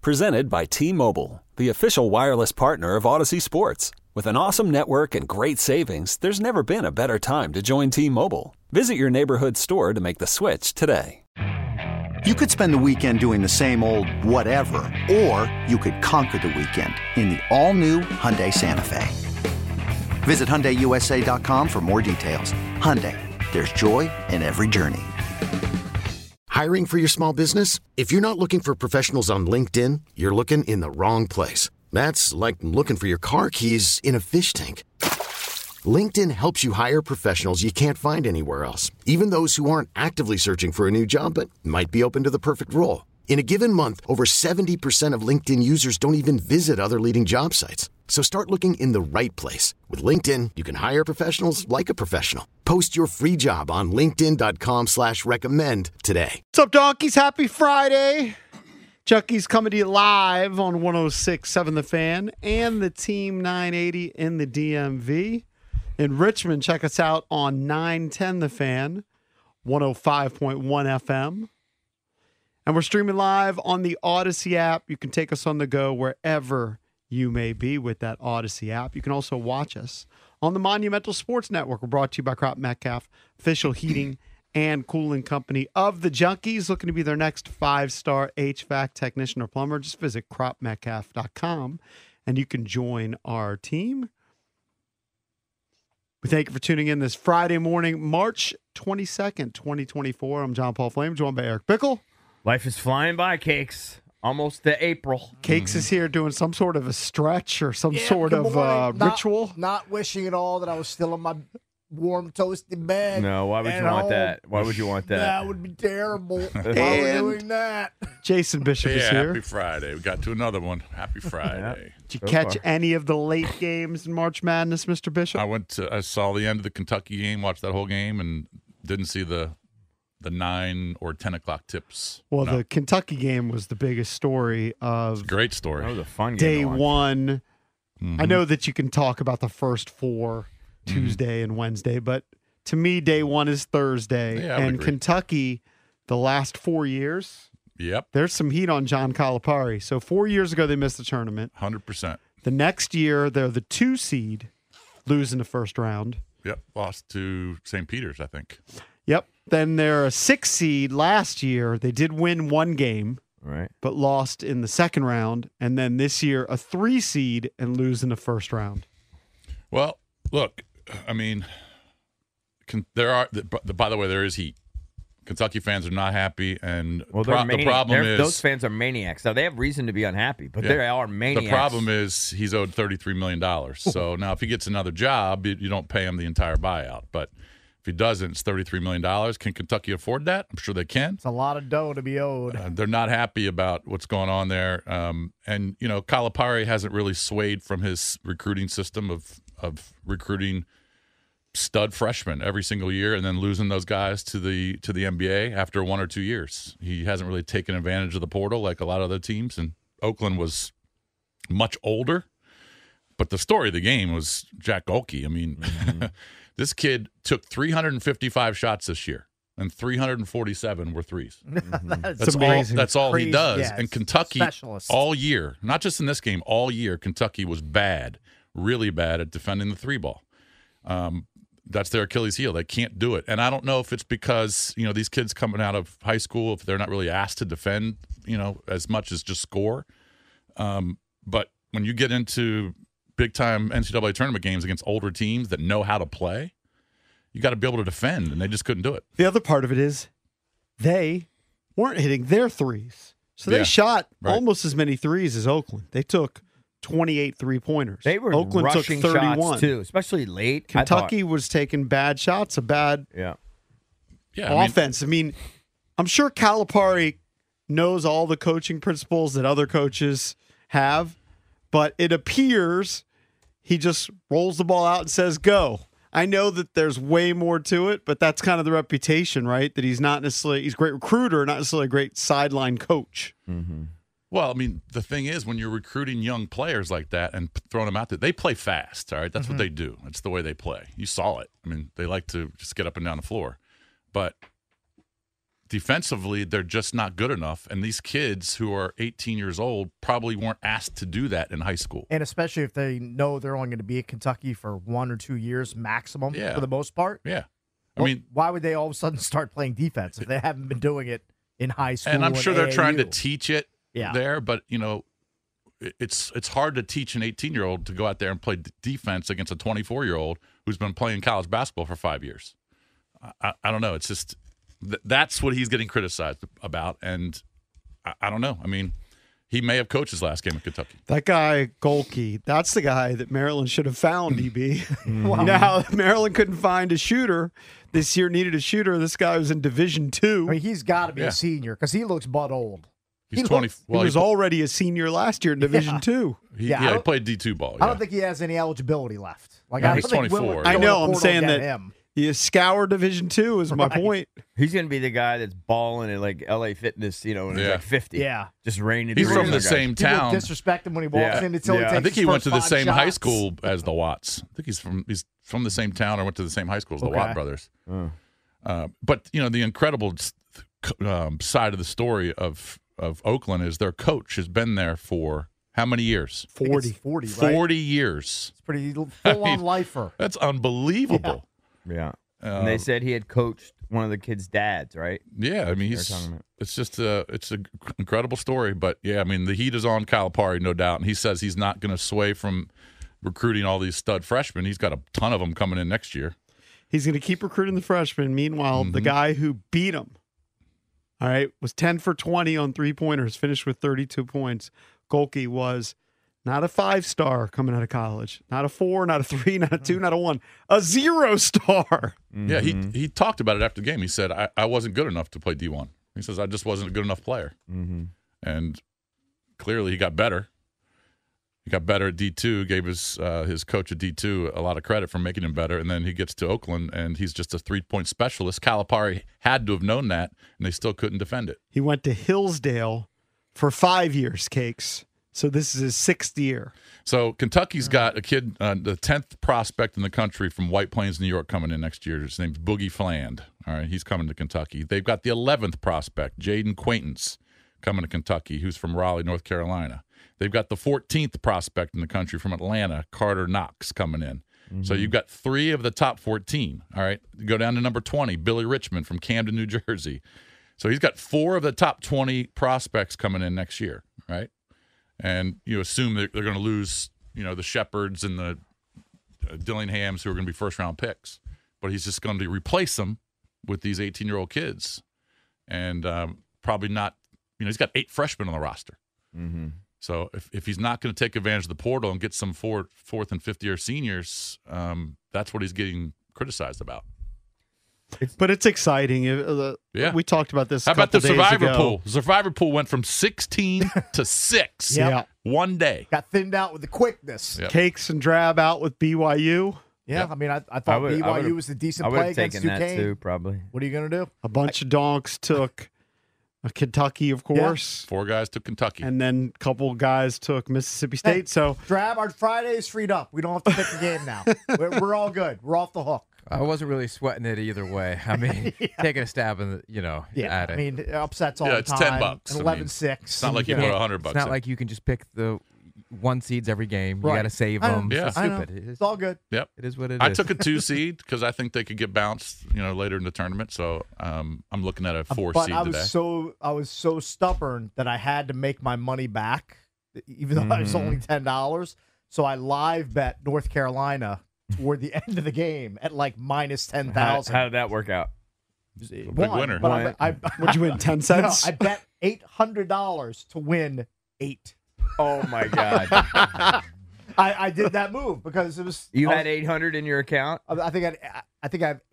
Presented by T-Mobile, the official wireless partner of Odyssey Sports. With an awesome network and great savings, there's never been a better time to join T-Mobile. Visit your neighborhood store to make the switch today. You could spend the weekend doing the same old whatever, or you could conquer the weekend in the all-new Hyundai Santa Fe. Visit HyundaiUSA.com for more details. Hyundai, there's joy in every journey. Hiring for your small business? If you're not looking for professionals on LinkedIn, you're looking in the wrong place. That's like looking for your car keys in a fish tank. LinkedIn helps you hire professionals you can't find anywhere else, even those who aren't actively searching for a new job but might be open to the perfect role. In a given month, over 70% of LinkedIn users don't even visit other leading job sites. So start looking in the right place. With LinkedIn, you can hire professionals like a professional. Post your free job on linkedin.com/recommend today. What's up, donkeys? Happy Friday. Chucky's coming to you live on 106.7 The Fan and the Team 980 in the DMV. In Richmond, check us out on 910 The Fan, 105.1 FM. And we're streaming live on the Odyssey app. You can take us on the go wherever you may be with that Odyssey app. You can also watch us on the Monumental Sports Network. We're brought to you by Crop Metcalf, official heating and cooling company of the Junkies. Looking to be their next 5-star HVAC technician or plumber, just visit cropmetcalf.com and you can join our team. We thank you for tuning in this Friday morning, March 22nd, 2024. I'm John Paul Flame, joined by Eric Bickle. Life is flying by, Cakes. Almost to April. Cakes is here doing some sort of a stretch or some sort of ritual. Not wishing at all that I was still in my warm, toasty bed. No, why would you want that? Why would you want that? That would be terrible. Why And are we doing that? Jason Bishop is here. Happy Friday. We got to another one. Happy Friday. Did you catch any of the late games in March Madness, Mr. Bishop? I saw the end of the Kentucky game, watched that whole game, and didn't see the 9 or 10 o'clock tips. Well, the Kentucky game was the biggest story of Great story. That was a fun game day to watch. one. Mhm. I know that you can talk about the first four, Tuesday and Wednesday, but to me, day one is Thursday. Yeah, I would and agree. Kentucky, the last 4 years, Yep, there's some heat on John Calipari. So 4 years ago, they missed the tournament. 100%. The next year, they're the 2 seed, lose in the first round. Yep, lost to St. Peter's, I think. Yep. Then they're a 6 seed last year. They did win 1 game, Right. but lost in the second round. And then this year, a 3 seed and lose in the first round. Well, look, I mean, by the way, there is heat. Kentucky fans are not happy, and Well, the problem is those fans are maniacs. Now they have reason to be unhappy, but they are maniacs. The problem is he's owed $33 million. So now if he gets another job, you don't pay him the entire buyout. But if he doesn't, it's $33 million. Can Kentucky afford that? I'm sure they can. It's a lot of dough to be owed. They're not happy about what's going on there. And, you know, Calipari hasn't really swayed from his recruiting system of recruiting stud freshmen every single year and then losing those guys to the NBA after 1 or 2 years. He hasn't really taken advantage of the portal like a lot of other teams. And Oakland was much older. But the story of the game was Jack Golke. I mean, this kid took 355 shots this year, and 347 were threes. That's amazing. That's all he Crazy. does. Yeah, And Kentucky, specialist. all year, not just in this game, all year, Kentucky was bad, really bad at defending the 3-ball. That's their Achilles heel. They can't do it. And I don't know if it's because, you know, these kids coming out of high school, if they're not really asked to defend, you know, as much as just score. But when you get into big-time NCAA tournament games against older teams that know how to play, you got to be able to defend, and they just couldn't do it. The other part of it is they weren't hitting their threes. So they Yeah, shot right. almost as many threes as Oakland. They took 28 3-pointers. They were Oakland took rushing 31. shots too, especially late. I Kentucky was taking bad shots, a bad thought, Yeah, offense. I mean, I'm sure Calipari knows all the coaching principles that other coaches have, but it appears he just rolls the ball out and says, go. I know that there's way more to it, but that's kind of the reputation, right? That he's not necessarily, he's a great recruiter, not necessarily a great sideline coach. Well, I mean, the thing is, when you're recruiting young players like that and throwing them out there, they play fast, all right? That's what they do. That's the way they play. You saw it. I mean, they like to just get up and down the floor. But defensively, they're just not good enough. And these kids who are 18 years old probably weren't asked to do that in high school. And especially if they know they're only going to be at Kentucky for 1 or 2 years maximum for the most part. Yeah. Well, why would they all of a sudden start playing defense if they haven't been doing it in high school? And I'm sure they're AAU? trying to teach it there, but it's hard to teach an 18-year-old to go out there and play defense against a 24-year-old who's been playing college basketball for 5 years. I don't know. It's just that's what he's getting criticized about, and I don't know. I mean, he may have coached his last game at Kentucky. That guy, Golke, that's the guy that Maryland should have found, EB. Wow. You know how Maryland couldn't find a shooter. This year needed a shooter. This guy was in Division II. I mean, he's got to be a senior because he looks butt old. He's 20. He was already a senior last year in Division II. He played D2 ball. I don't think he has any eligibility left. Like, No, I he's don't think 24. Willard I going know. to I'm portal saying get that him. you scour Division II is my point. He's going to be the guy that's balling at like LA Fitness, when he's like 50. Yeah. Just raining. He's from the guys. same People town. disrespect him when he walks in until he takes I think his he went first to the 5 same high shots. school as the Watts. I think he's from the same town or went to the same high school as the Watt brothers. But the incredible side of the story of Oakland is their coach has been there for how many years? 40. 40, right? 40 years. It's pretty full-on lifer. That's unbelievable. Yeah. And they said he had coached one of the kids' dads, right? Yeah, I mean, it's just it's an incredible story. But, yeah, I mean, the heat is on Calipari, no doubt. And he says he's not going to sway from recruiting all these stud freshmen. He's got a ton of them coming in next year. He's going to keep recruiting the freshmen. Meanwhile, the guy who beat him, all right, was 10 for 20 on three-pointers, finished with 32 points. Golke was not a 5-star coming out of college. Not a 4, not a 3, not a 2, not a 1. A 0-star. Yeah, he talked about it after the game. He said, I wasn't good enough to play D1. He says, I just wasn't a good enough player. And clearly he got better. He got better at D2, gave his coach at D2 a lot of credit for making him better, and then he gets to Oakland, and he's just a three-point specialist. Calipari had to have known that, and they still couldn't defend it. He went to Hillsdale for 5 years, Cakes. So this is his 6th year. So Kentucky's got a kid, the 10th prospect in the country from White Plains, New York, coming in next year. His name's Boogie Fland. All right, he's coming to Kentucky. They've got the 11th prospect, Jaden Quaintance, coming to Kentucky, who's from Raleigh, North Carolina. They've got the 14th prospect in the country from Atlanta, Carter Knox, coming in. So you've got 3 of the top 14. All right, you go down to number 20, Billy Richmond from Camden, New Jersey. So he's got 4 of the top 20 prospects coming in next year, right? And you assume that they're going to lose, the Shepherds and the Dillinghams who are going to be first-round picks. But he's just going to replace them with these 18-year-old kids. And probably not, he's got 8 freshmen on the roster. So if he's not going to take advantage of the portal and get some fourth and fifth-year seniors, that's what he's getting criticized about. But it's exciting. We talked about this. How about the survivor ago. pool? The survivor pool went from 16 to 6 one day. Got thinned out with the quickness. Yep. Cakes and Drab out with BYU. Yeah, I mean, I thought BYU was a decent play against taken Duquesne. that too, probably. What are you going to do? A bunch of donks took Kentucky, of course. 4 guys to Kentucky. And then a couple guys took Mississippi State. So Drab, our Friday is freed up. We don't have to pick the game now. We're all good. We're off the hook. I wasn't really sweating it either way. I mean, taking a stab in the, at it. I mean, it upsets all the it's time. $10. And 11-6. It's not like you put $100. It's not like you can just pick the 1 seeds every game. You Right. got to save I know. them. Yeah. It's I know. stupid. It's all good. Yep. It is what it is. I took a 2 seed because I think they could get bounced, later in the tournament. So I'm looking at a 4 But seed I today. was so stubborn that I had to make my money back, even though it was only $10. So I live bet North Carolina toward the end of the game at like minus 10,000. How did that work out? Big winner. But what'd you win, 10 cents? No, I bet $800 to win 8. Oh, my God. I did that move because it was You had 800 in your account? I think I have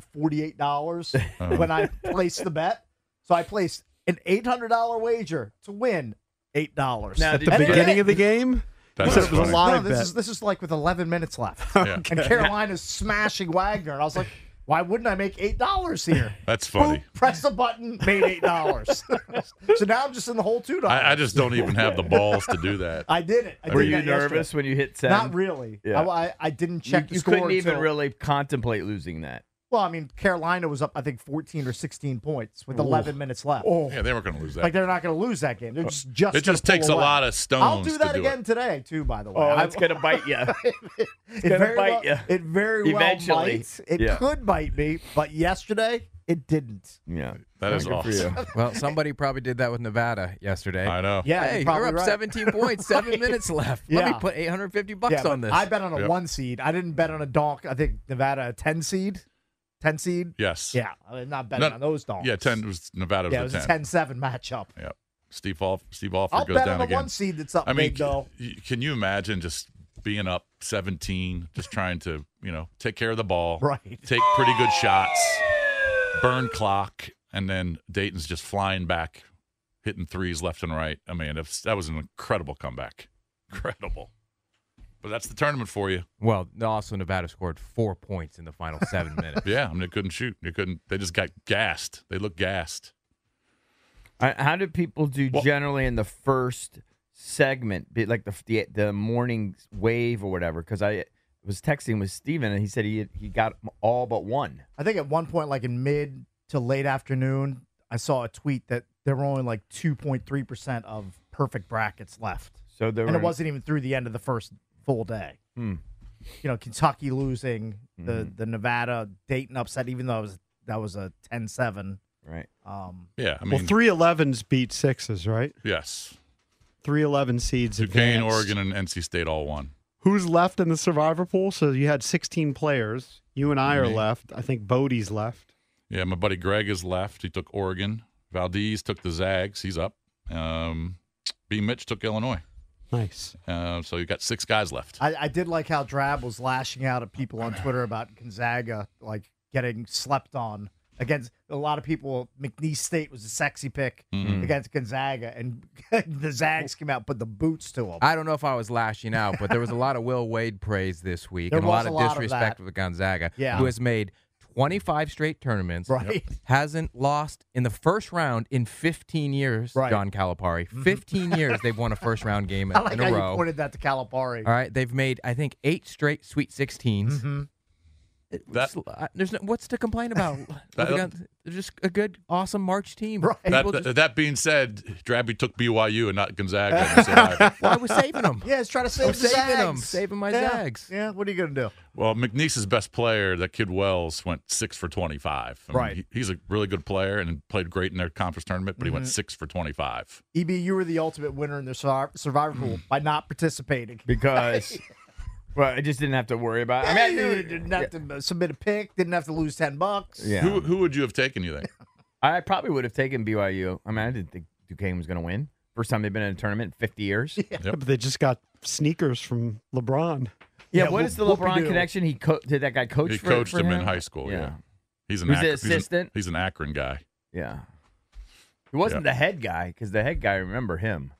$848 when I placed the bet. So I placed an $800 wager to win $8. Now, At did the you- beginning of the game? That's You said it was a funny. live No, bet. this is like with 11 minutes left. Yeah. And Carolina's smashing Wagner. And I was like, why wouldn't I make $8 here? That's funny. Boom, press the button, made $8. So now I'm just in the whole $2. I just don't even have the balls to do that. I did it. I Were did you that nervous yesterday. when you hit 7? Not really. Yeah. I didn't check the You score couldn't even until- really contemplate losing that. Well, I mean, Carolina was up, I think, 14 or 16 points with 11 minutes left. Yeah, they weren't going to lose that. Like, they're not going to lose that game. They're just it gonna just pull takes a away. lot of stones. I'll do that to do again it. today, too, by the way. Oh, it's going to bite you. It gonna very bite well, you. It very well Eventually. might. It Yeah. could bite me, but yesterday it didn't. Yeah. That is Good for you. awesome. Well, somebody probably did that with Nevada yesterday. I know. Yeah, Hey, you're you're probably up right. 17 points, 7 minutes left. Let me Yeah. put $850 Yeah, on but this. I bet on a Yep. 1 seed. I didn't bet on a donk. I think Nevada a 10 seed. 10 seed? Yes. Yeah, I'm not betting No- on those donks. Yeah, 10 was Nevada was Yeah, it a was 10. a 10-7 matchup. Yep. Steve Alford I'll goes bet down on a again. 1 seed that's up I mean, big, though. can you imagine just being up 17, just trying to, take care of the ball, Right. take pretty good shots, burn clock, and then Dayton's just flying back, hitting threes left and right. I mean, that was an incredible comeback. Incredible. But that's the tournament for you. Well, also Nevada scored 4 points in the final 7 minutes. Yeah, I mean, they couldn't shoot. They just got gassed. They looked gassed. How do people do generally in the first segment, like the morning wave or whatever? Because I was texting with Steven, and he said he got all but one. I think at one point, like in mid to late afternoon, I saw a tweet that there were only like 2.3% of perfect brackets left. So there And were, it wasn't even through the end of the first full day. Kentucky losing, the Nevada Dayton upset, even though that was a 10-7. right. Yeah, I Well, mean, 3-11s beat 6s, right? yes. 3-11 seeds Duquesne, advanced. Oregon, and NC State all won. Who's left in the survivor pool? So you had 16 players. You and I are Me. left. I think Bodie's left. Yeah, my buddy Greg is left. He took Oregon. Valdez took the Zags. He's up. B. Mitch took Illinois. Nice. So you got 6 guys left. I did like how Drab was lashing out at people on Twitter about Gonzaga, like getting slept on against a lot of people. McNeese State was a sexy pick against Gonzaga, and the Zags came out and put the boots to them. I don't know if I was lashing out, but there was a lot of Will Wade praise this week There and a was lot of a lot of disrespect that. with Gonzaga, Yeah. who has made 25 straight tournaments, Right. hasn't lost in the first round in 15 years, Right. John Calipari. 15 years they've won a first-round game I like in how a you row. pointed that to Calipari. All right, they've made, I think, 8 straight Sweet 16s. There's what's to complain about? They're just a good, awesome March team. Right. People just- That being said, Drabby took BYU and not Gonzaga. in the survivor. well, I was saving them. Yeah, it's trying to I save was the saving them, Zags. saving my Yeah. Zags. Yeah, what are you going to do? Well, McNeese's best player, that kid Wells, went 6 for 25. I mean, Right. he's a really good player and played great in their conference tournament, but he went 6 for 25. EB, you were the ultimate winner in the survivor pool by not participating. Because, well, I just didn't have to worry about it. I mean, I you knew, didn't have to submit a pick, didn't have to lose $10. yeah. Who would you have taken, you think? I probably would have taken BYU. I mean, I didn't think Duquesne was going to win. First time they've been in a tournament in 50 years. Yeah, but they just got sneakers from LeBron. Yeah, Yeah, what is the whoop-de-doo. LeBron connection? Did that guy coach He for coached for him him in high school, yeah. He's an Who's the Akron, assistant? He's an Akron guy. Yeah. He wasn't the head guy, because the head guy, I remember him.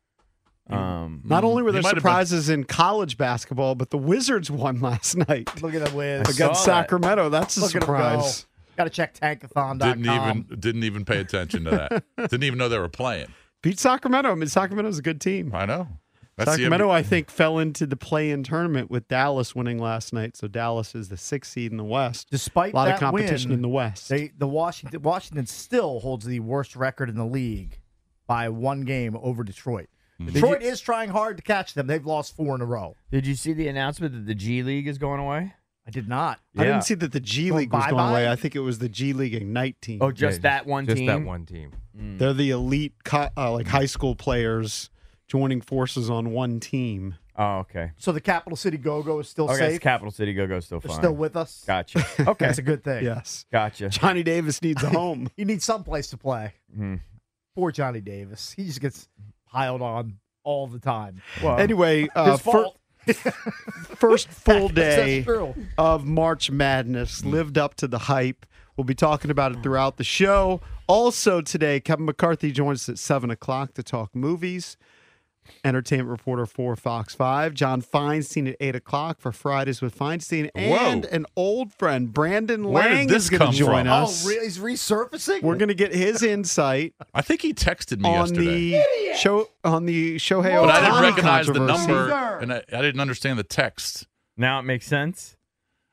Not only were He there might have been- surprises in college basketball, but the Wizards won last night Look at the Wiz. I saw against that. Sacramento. That's a Look at 'em surprise. Got to check tankathon.com. Didn't even pay attention to that. Didn't even know they were playing. Beat Sacramento. I mean, Sacramento's a good team. I know. That's Sacramento, I think, fell into the play-in tournament with Dallas winning last night. So Dallas is the 6th seed in the West. Despite a lot that of competition win, in the West. the Washington still holds the worst record in the league by 1 game over Detroit. Detroit is trying hard to catch them. They've lost 4 in a row. Did you see the announcement that the G League is going away? I did not. I Yeah. didn't see that the G Going League was going bye-bye? away. I think it was the G League Ignite team. Oh, just that one just team? that one team. They're the elite, like high school players joining forces on one team. Oh, okay. So the Capital City Go-Go is still Okay, safe. it's Capital City Go-Go still They're fine. still with us. Gotcha. Okay. That's a good thing. Yes. Gotcha. Johnny Davis needs a home. He needs some place to play. Poor Johnny Davis. He just gets piled on all the time. Well, Anyway, His fault. first full That's day true. of March Madness lived up to the hype. We'll be talking about it throughout the show. Also today, Kevin McCarthy joins us at 7 o'clock to talk movies. Entertainment reporter for Fox 5. John Feinstein at 8 o'clock for Fridays with Feinstein. And an old friend, Brandon Where did Lang, this is going come to join from? us. Oh, really? He's resurfacing? We're going to get his insight I think he texted me on yesterday. the show on the Shohei But I didn't Ohtani recognize the controversy. number, and I didn't understand the text. now it makes sense.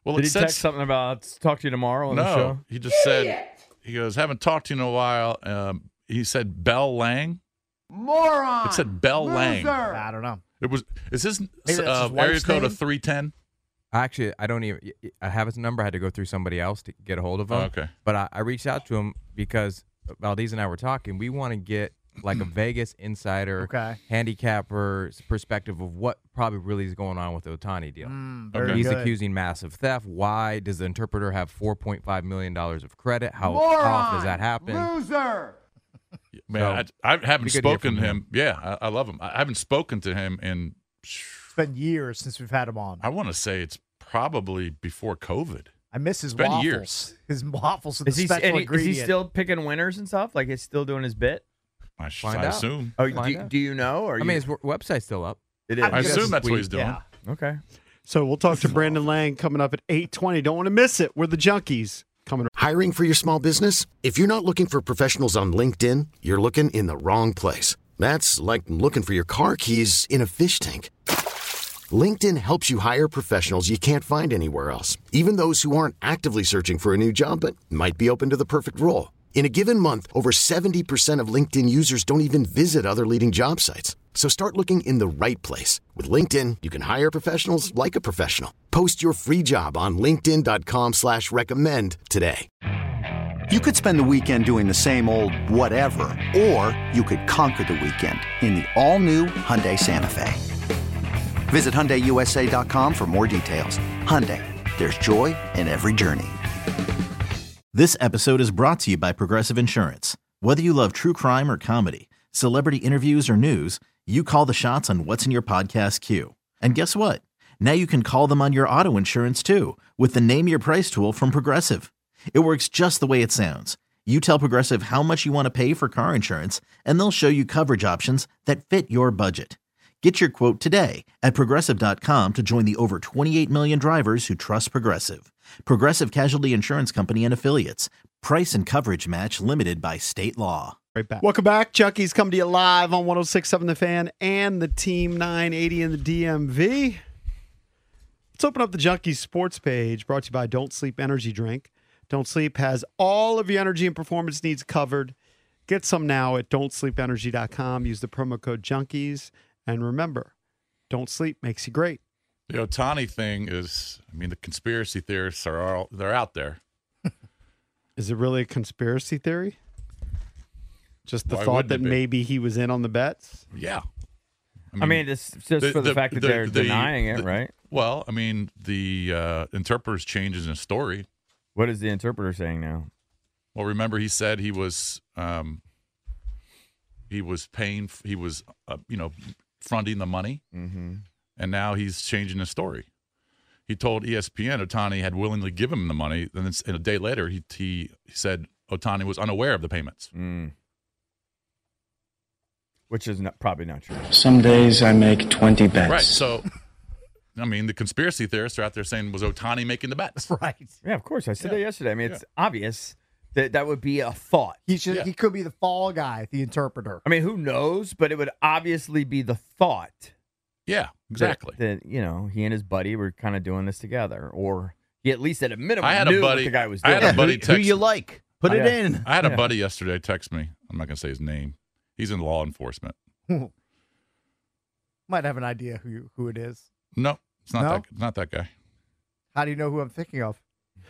Well, Did it he said text something about talk to you tomorrow on the no. show? He just said he goes haven't talked to you in a while. He said Bell Lang. Moron. It said Bell Lang. I don't know. It was. Is his that's his area wife's code a name? 310? Actually, I don't even. I have his number. I had to go through somebody else to get a hold of him. Oh, okay. But I reached out to him because Valdez and I were talking. We want to get like a Vegas insider, handicapper's perspective of what probably really is going on with the Otani deal. Very He's good. accusing massive theft. Why does the interpreter have $4.5 million of credit? How Moron. often does that happen? Loser. Man, I haven't pretty good to hear spoken from to him. Yeah, I love him. I haven't spoken to him in. It's been years since we've had him on. I want to say it's probably before COVID. I miss his been waffles. years. His waffles with Is the he, special and he- is ingredient. he still picking winners and stuff? Like he's still doing his bit? I Find out. assume. Oh, Find out. do you know? Or I mean, his website's still up. it is. I assume that's what he's doing. Yeah. Okay. So we'll talk to Brandon Lang coming up at 8:20. Don't want to miss it. We're the Junkies coming. Hiring for your small business? If you're not looking for professionals on LinkedIn, you're looking in the wrong place. That's like looking for your car keys in a fish tank. LinkedIn helps you hire professionals you can't find anywhere else, even those who aren't actively searching for a new job but might be open to the perfect role. In a given month, over 70% of LinkedIn users don't even visit other leading job sites. So start looking in the right place. With LinkedIn, you can hire professionals like a professional. Post your free job on linkedin.com/recommend today. You could spend the weekend doing the same old whatever, or you could conquer the weekend in the all-new Hyundai Santa Fe. Visit HyundaiUSA.com for more details. Hyundai, there's joy in every journey. This episode is brought to you by Progressive Insurance. Whether you love true crime or comedy, celebrity interviews or news, you call the shots on what's in your podcast queue. And guess what? Now you can call them on your auto insurance too with the Name Your Price tool from Progressive. It works just the way it sounds. You tell Progressive how much you want to pay for car insurance, and they'll show you coverage options that fit your budget. Get your quote today at Progressive.com to join the over 28 million drivers who trust Progressive. Progressive Casualty Insurance Company and Affiliates. Price and coverage match limited by state law. Right back. Welcome back. Junkies coming to you live on 106.7 The Fan and the Team 980 in the DMV. Let's open up the Junkies sports page brought to you by Don't Sleep Energy Drink. Don't Sleep has all of your energy and performance needs covered. Get some now at don'tsleepenergy.com. Use the promo code Junkies. And remember, Don't Sleep makes you great. The Otani thing is, I mean, the conspiracy theorists they're out there. Is it really a conspiracy theory? Just the Why thought wouldn't that it be? maybe he was in on the bets? Yeah. I mean, it's just for the fact that they're denying it, right? Well, I mean, the interpreter's changing his story. What is the interpreter saying now? Well, remember he said he was paying, fronting the money, and now he's changing his story. He told ESPN Otani had willingly given him the money, and then a day later he said Otani was unaware of the payments. Which is probably not true. Some days I make 20 bets. Right. So, I mean, the conspiracy theorists are out there saying, was Otani making the bets? Right. Yeah, of course. I said that yesterday. I mean, it's obvious that that would be a thought. He could be the fall guy, the interpreter. I mean, who knows? But it would obviously be the thought. Yeah, exactly. That he and his buddy were kind of doing this together, or he at least at a minimum I had knew a buddy. what the guy was I doing. had a buddy Who text. you like? Put it in. I had a buddy yesterday text me. I'm not going to say his name. He's in law enforcement. Might have an idea who it is. No, it's not No? that. It's not that guy. How do you know who I'm thinking of?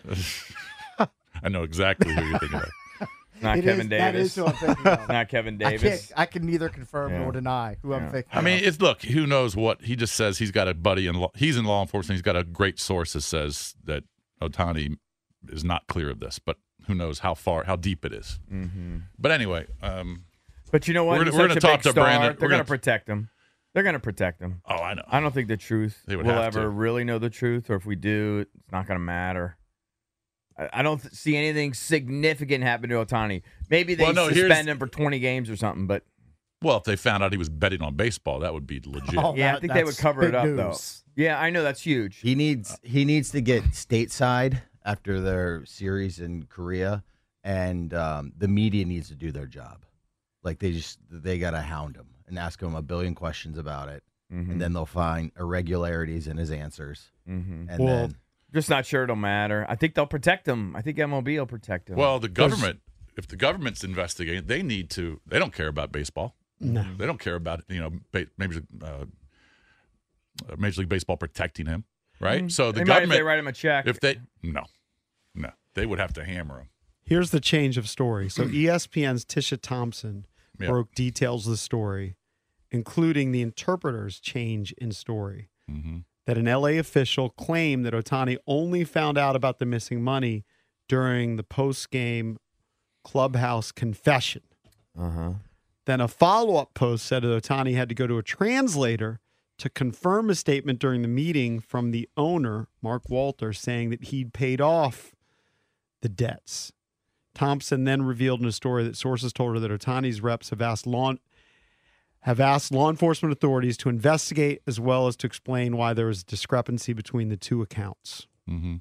I know exactly who you're thinking of. Not It Kevin is- Davis. That is who I'm thinking of. Not Kevin I Davis. I can neither confirm Yeah. nor deny who I'm Yeah. thinking I mean, of. it's look. Who knows what? He just says he's got a buddy in law. He's in law enforcement. He's got a great source that says that Otani is not clear of this, but who knows how deep it is. Mm-hmm. But anyway, But you know what? We're He's gonna such a talk big to star. Brandon. They're We're going gonna- to protect him. They're going to protect him. oh, I know. I don't think the truth They would will have ever to. really know the truth, or if we do, it's not going to matter. I don't see anything significant happen to Otani. Maybe they Well, no, here's- suspend him for 20 games or something, but Well, if they found out he was betting on baseball, that would be legit. Oh, yeah, I think they would that's cover it big up, news. though. Yeah, I know that's huge. He needs to get stateside after their series in Korea, and the media needs to do their job. Like they got to hound him and ask him a billion questions about it, and then they'll find irregularities in his answers, and Well, then Just not sure it'll matter. I think they'll protect him. I think MLB will protect him. Well, the government, if the government's investigating, they need to. They don't care about baseball. No. They don't care about Major League Baseball protecting him, right? So the They might if government, they write him a check. if they no, they would have to hammer him. Here's the change of story. So ESPN's Tisha Thompson broke details of the story, including the interpreter's change in story. Mm-hmm. That an LA official claimed that Ohtani only found out about the missing money during the post-game clubhouse confession. Then a follow-up post said that Ohtani had to go to a translator to confirm a statement during the meeting from the owner, Mark Walter, saying that he'd paid off the debts. Thompson then revealed in a story that sources told her that Ohtani's reps have asked law enforcement authorities to investigate as well as to explain why there was a discrepancy between the two accounts. Mm-hmm.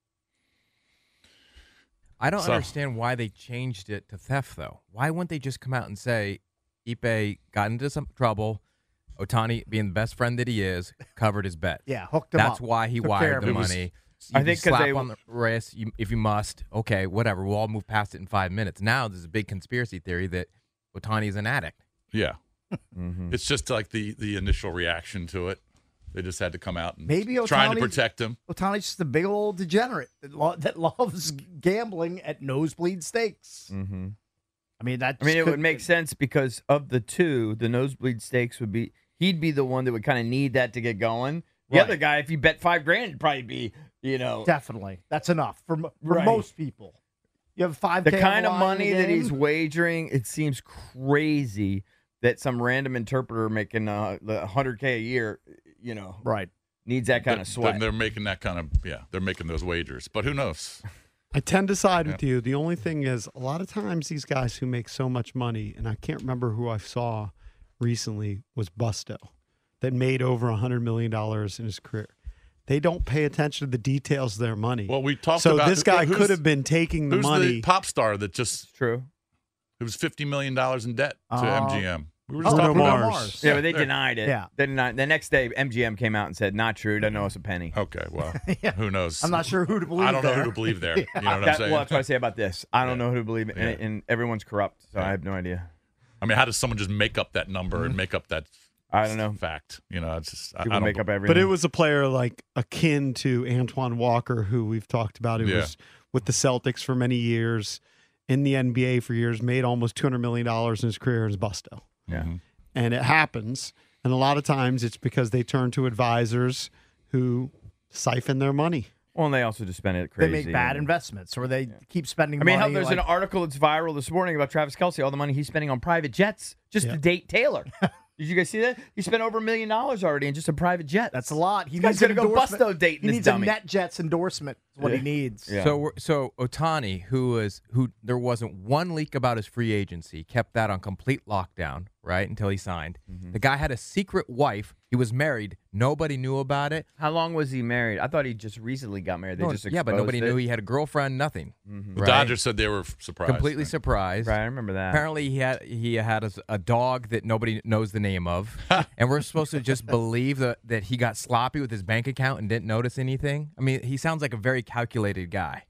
I don't understand why they changed it to theft, though. Why wouldn't they just come out and say, Ippei got into some trouble, Ohtani, being the best friend that he is, covered his bet. Yeah, hooked him up. That's why he Took care wired of the him. money. I think 'cause slap they- on the wrist if you must. Okay, whatever. We'll all move past it in 5 minutes. Now there's a big conspiracy theory that Ohtani is an addict. Yeah, it's just like the initial reaction to it. They just had to come out and Maybe trying to Ohtani's- protect him. Ohtani's just a big old degenerate that loves gambling at nosebleed stakes. Mm-hmm. I mean, it would make sense because of the two, the nosebleed stakes would be he'd be the one that would kind of need that to get going. The Right. other guy, if you bet $5,000, it'd probably be Definitely. That's enough for Right. most people. You have $5K the kind of on the line in money the that game? he's wagering. It seems crazy that some random interpreter making $100K a year, right, needs that kind of sweat. They're making that kind of they're making those wagers. But who knows? I tend to side with you. The only thing is, a lot of times these guys who make so much money, and I can't remember who I saw recently, was Busto, that made over $100 million in his career. They don't pay attention to the details of their money. Well, we talked so about this guy who's- could have been taking the Who's money. the pop star that just true? It was $50 million in debt to MGM. We were just Bruno talking about Mars. Yeah, but they there. denied it. Yeah. They denied. The next day, MGM came out and said, "Not true. Doesn't owe us a penny." Okay, well, who knows? I'm not sure who to believe. I don't know there. who to believe there. You know what I'm Well, saying? that's what I say about this. I don't know who to believe, Yeah. and everyone's corrupt, so I have no idea. I mean, how does someone just make up that number and make up that? I don't know. Fact. It's just I People don't make up everything. But it was a player like akin to Antoine Walker, who we've talked about, who was with the Celtics for many years, in the NBA for years, made almost $200 million in his career as Busto. Yeah. And it happens. And a lot of times it's because they turn to advisors who siphon their money. Well, and they also just spend it They crazy. make bad investments, or they keep spending I mean, money. hell, there's an article that's viral this morning about Travis Kelce, all the money he's spending on private jets just to date Taylor. Did you guys see that? He spent over $1 million already in just a private jet. That's a lot. He This guy's needs an gonna go endorsement. Busto dating He this needs dummy. a NetJets endorsement. Is what he needs. Yeah. So Ohtani, who there wasn't one leak about his free agency, kept that on complete lockdown, right, until he signed. Mm-hmm. The guy had a secret wife. He was married. Nobody knew about it. How long was he married? I thought he just recently got married. They No, just yeah, but exposed nobody it. knew he had a girlfriend. Nothing. The Dodgers said they were surprised. Completely surprised. Right, I remember that. Apparently, he had a dog that nobody knows the name of, and we're supposed to just believe that he got sloppy with his bank account and didn't notice anything. I mean, he sounds like a very calculated guy.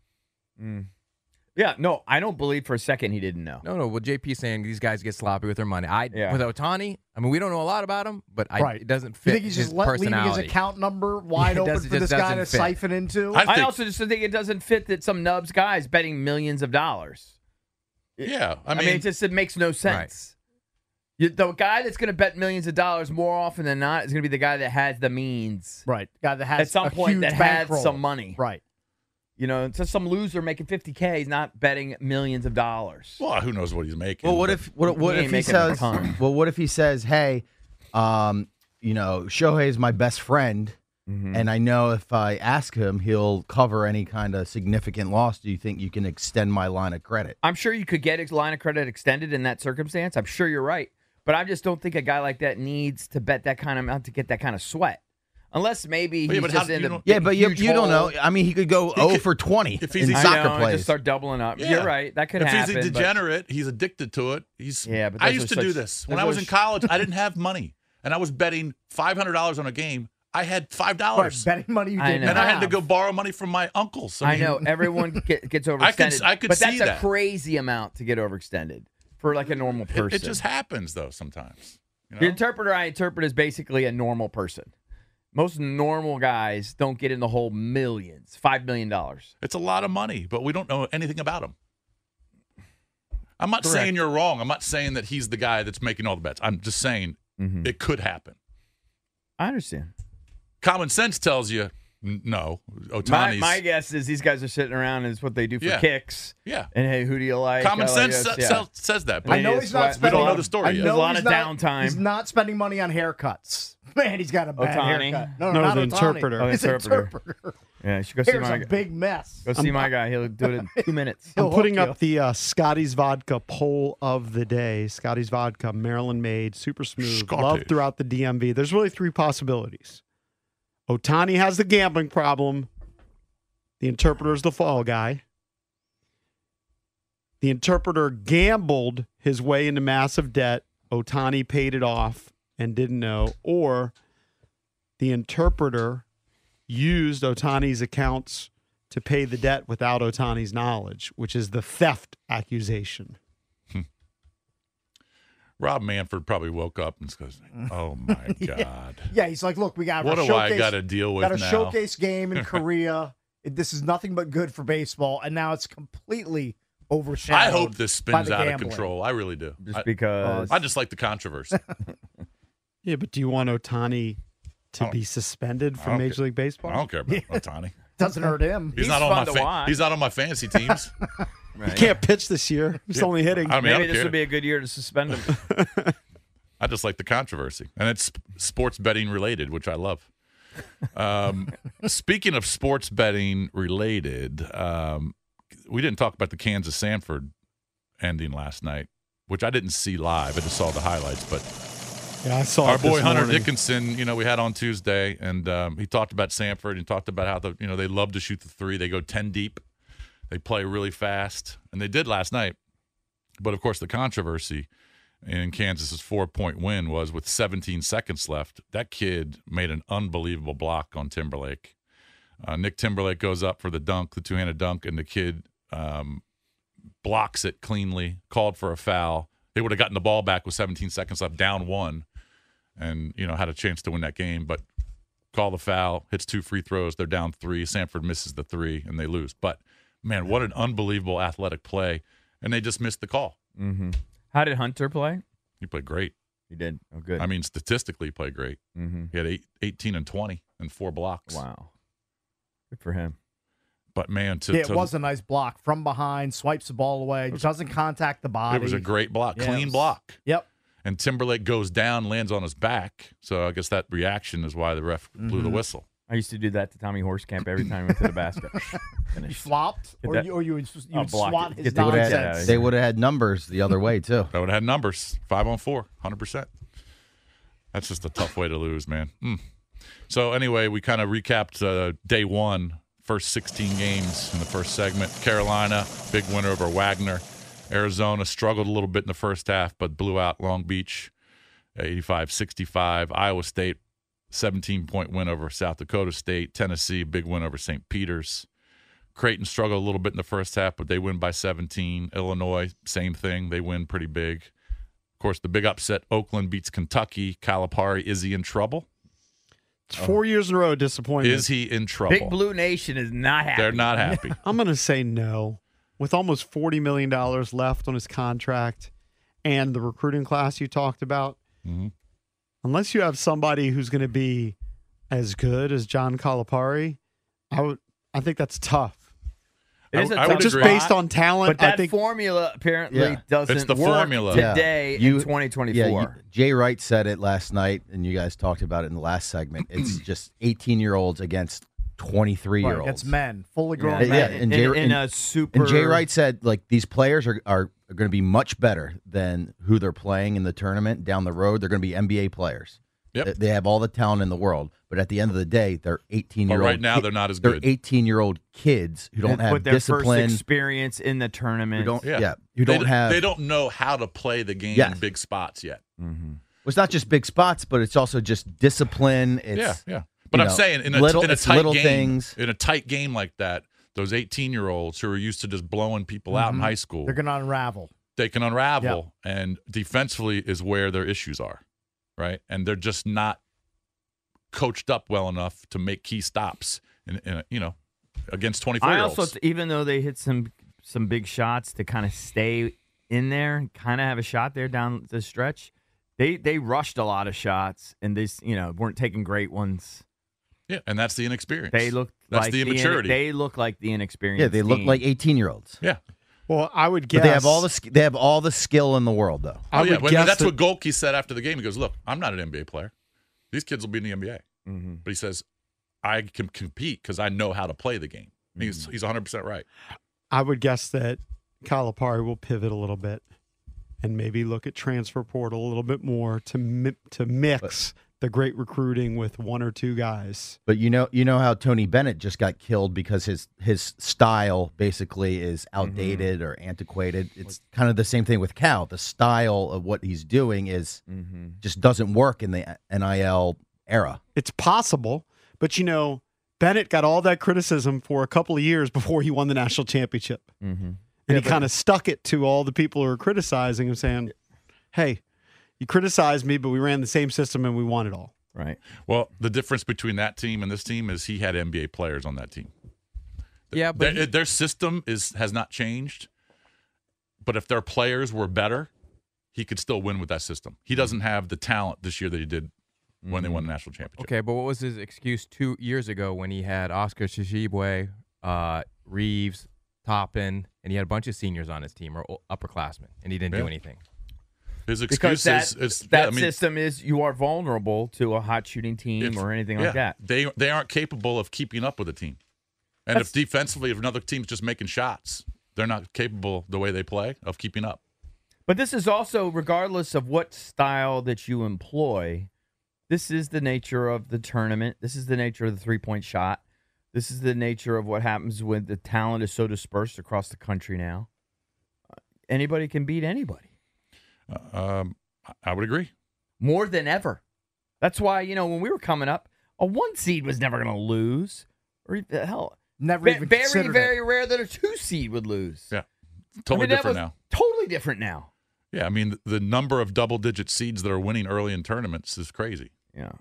Yeah, no, I don't believe for a second he didn't know. No. Well, JP's saying these guys get sloppy with their money. Yeah. With Ohtani, I mean, we don't know a lot about him, but Right. it doesn't You fit think he's his just leaving his personality. account number wide Yeah, it open does- for it this just guy to doesn't fit. siphon into? I also just think it doesn't fit that some nubs guy is betting millions of dollars. Yeah, I mean, it makes no sense. The guy that's going to bet millions of dollars more often than not is going to be the guy that has the means. Right. Guy that has At some a point huge that has bankroll. some money. Right. It's just some loser making $50K is not betting millions of dollars. Well, who knows what he's making? Well, what but- if what He ain't if he making a says? ton. Well, what if he says, "Hey, Shohei is my best friend, and I know if I ask him, he'll cover any kind of significant loss. Do you think you can extend my line of credit?" I'm sure you could get a line of credit extended in that circumstance. I'm sure you're right. But I just don't think a guy like that needs to bet that kind of amount to get that kind of sweat. Unless maybe Well, yeah, he's but how just do you in know- Yeah, but you huge don't hole. know. I mean, he could go He 0 could- for 20 if he's in a- I soccer know, and plays. just start doubling up. Yeah. You're right. That could if happen. he's a but- degenerate, he's addicted to it. Yeah, but I those used are to do such- this when those I was are in sh- college. I didn't have money, and I was betting $500 on a game. I had $5. Right, betting money you I didn't know. And I had to have. go borrow money from my uncles. I know everyone gets overextended. I could but see that's a that. crazy amount to get overextended for like a normal person. It just happens, though, sometimes. You know? The interpreter I interpret is basically a normal person. Most normal guys don't get in the whole millions, $5 million. It's a lot of money, but we don't know anything about him. I'm not Correct. saying you're wrong. I'm not saying that he's the guy that's making all the bets. I'm just saying it could happen. I understand. Common sense tells you no. Ohtani's. My guess is these guys are sitting around and it's what they do for Yeah. kicks. Yeah. And hey, who do you like? Common I like sense this. Yeah. says that. I But know he's not We spending. don't know the story I yet. know There's a lot he's of not- downtime. He's not spending money on haircuts. Man, he's got a bad Ohtani? haircut. No, not the Ohtani. interpreter. Oh, His interpreter. interpreter. Yeah, you should go see Hair's my a guy. big mess. Go see my guy. He'll do it in 2 minutes. He'll I'm putting hook up the Scotty's Vodka poll of the day. Scotty's Vodka, Maryland made, super smooth, Scotty's. loved throughout the DMV. There's really 3 possibilities. Ohtani has the gambling problem. The interpreter's the fall guy. The interpreter gambled his way into massive debt. Ohtani paid it off and didn't know. Or the interpreter used Ohtani's accounts to pay the debt without Ohtani's knowledge, which is the theft accusation. Rob Manfred probably woke up and goes, "Oh my God, Yeah, he's like, look, we got what a do I showcase- got to deal with got a now?" showcase game in Korea. This is nothing but good for baseball, and now it's completely overshadowed. I hope this by spins the out of gambling. control. I really do. Just because. I just like the controversy. Yeah, but do you want Ohtani to don't- be suspended I from don't Major care. League Baseball? I don't care about Ohtani. Doesn't hurt him. He's He's not on fun my to watch. he's not on my fantasy teams. He can't pitch this year. He's only hitting. I mean, I Maybe don't this care. would be a good year to suspend him. I just like the controversy, and it's sports betting related, which I love. Speaking of sports betting related, we didn't talk about the Kansas Sanford ending last night, which I didn't see live. I just saw the highlights. But Yeah, I saw our it this boy Hunter morning. Dickinson, we had on Tuesday, and he talked about Sanford and talked about how they love to shoot the three. They go 10 deep, they play really fast, and they did last night. But of course, the controversy in Kansas's 4-point win was with 17 seconds left. That kid made an unbelievable block on Timberlake. Nick Timberlake goes up for the dunk, the two-handed dunk, and the kid blocks it cleanly, called for a foul. They would have gotten the ball back with 17 seconds left, down 1, and had a chance to win that game. But call the foul, hits 2 free throws. They're down 3. Sanford misses the 3, and they lose. But, man, what an unbelievable athletic play. And they just missed the call. Mm-hmm. How did Hunter play? He played great. He did. Oh, good. I mean, statistically, he played great. Mm-hmm. He had 18 and 20 and 4 blocks. Wow. Good for him. But, man, It was a nice block from behind, swipes the ball away, doesn't contact the body. It was a great block, Yeah, clean it was- block. Yep. And Timberlake goes down, lands on his back. So I guess that reaction is why the ref blew the whistle. I used to do that to Tommy Horsecamp every time he went to the basket. You Finish. flopped, Get or that- you would I'll block swat it. his Get the- nonsense. They would have had numbers the other way too. That would have had numbers, 5-on-4, 100%. That's just a tough way to lose, man. So anyway, we kind of recapped day one, first 16 games in the first segment. Carolina, big winner over Wagner. Arizona struggled a little bit in the first half, but blew out Long Beach, 85-65. Iowa State, 17-point win over South Dakota State. Tennessee, big win over St. Peter's. Creighton struggled a little bit in the first half, but they win by 17. Illinois, same thing. They win pretty big. Of course, the big upset, Oakland beats Kentucky. Calipari, is he in trouble? It's 4 years in a row disappointment. Is he in trouble? Big Blue Nation is not happy. They're not happy. I'm going to say no. With almost $40 million left on his contract and the recruiting class you talked about, unless you have somebody who's going to be as good as John Calipari, I think that's tough. It is a I would tough Just agree. spot, based on talent, but that I think formula apparently Yeah. doesn't It's the work formula. today in 2024. Yeah, Jay Wright said it last night, and you guys talked about it in the last segment. It's just 18-year-olds against 23-year-olds. It's men, fully grown Yeah, men. and Jay, in a super. and Jay Wright said, like, these players are going to be much better than who they're playing in the tournament down the road. They're going to be NBA players. Yep. They have all the talent in the world, but at the end of the day, they're 18-year-old. But right now, they're not as They're good. 18-year-old kids who don't have with their discipline. first experience in the tournament. Who don't, Yeah. who don't they, have. They don't know how to play the game Yes. in big spots yet. Well, it's not just big spots, but it's also just discipline. It's, Yeah. But I'm saying in a tight game, things. in a tight game like that, those 18-year-olds who are used to just blowing people out in high school, They're going to unravel. They can unravel, and defensively is where their issues are, right? And they're just not coached up well enough to make key stops, against 24-year-olds. I also, even though they hit some big shots to kind of stay in there and kind of have a shot there down the stretch, they rushed a lot of shots, and they weren't taking great ones. Yeah, and that's the inexperience. That's the immaturity. They look like the inexperienced. Yeah, they look like 18-year-olds. Yeah. Well, I would guess But they have all the skill in the world, though. That's what Golke said after the game. He goes, "Look, I'm not an NBA player. These kids will be in the NBA." Mm-hmm. But he says, "I can compete because I know how to play the game." He's 100% right. I would guess that Calipari will pivot a little bit and maybe look at transfer portal a little bit more to mix the great recruiting with one or two guys. But you know how Tony Bennett just got killed because his style basically is outdated or antiquated. It's kind of the same thing with Cal. The style of what he's doing is just doesn't work in the NIL era. It's possible, but Bennett got all that criticism for a couple of years before he won the national championship. Mm-hmm. And he kind of stuck it to all the people who were criticizing him, saying, hey, you criticized me, but we ran the same system and we won it all. Right. Well, the difference between that team and this team is he had NBA players on that team. Yeah, but their system has not changed. But if their players were better, he could still win with that system. He doesn't have the talent this year that he did when they won the national championship. Okay, but what was his excuse 2 years ago when he had Oscar Tshiebwe, Reeves, Toppin, and he had a bunch of seniors on his team or upperclassmen, and he didn't do anything? His excuse system is you are vulnerable to a hot shooting team or anything like that. They aren't capable of keeping up with a team. And if defensively, if another team's just making shots, they're not capable the way they play of keeping up. But this is also, regardless of what style that you employ, this is the nature of the tournament. This is the nature of the three-point shot. This is the nature of what happens when the talent is so dispersed across the country now. Anybody can beat anybody. I would agree. More than ever. That's why, when we were coming up, a 1 seed was never going to lose. Or hell, never even very, very rare that a 2 seed would lose. Yeah. Totally different now. Totally different now. Yeah, I mean, the number of double-digit seeds that are winning early in tournaments is crazy. Yeah.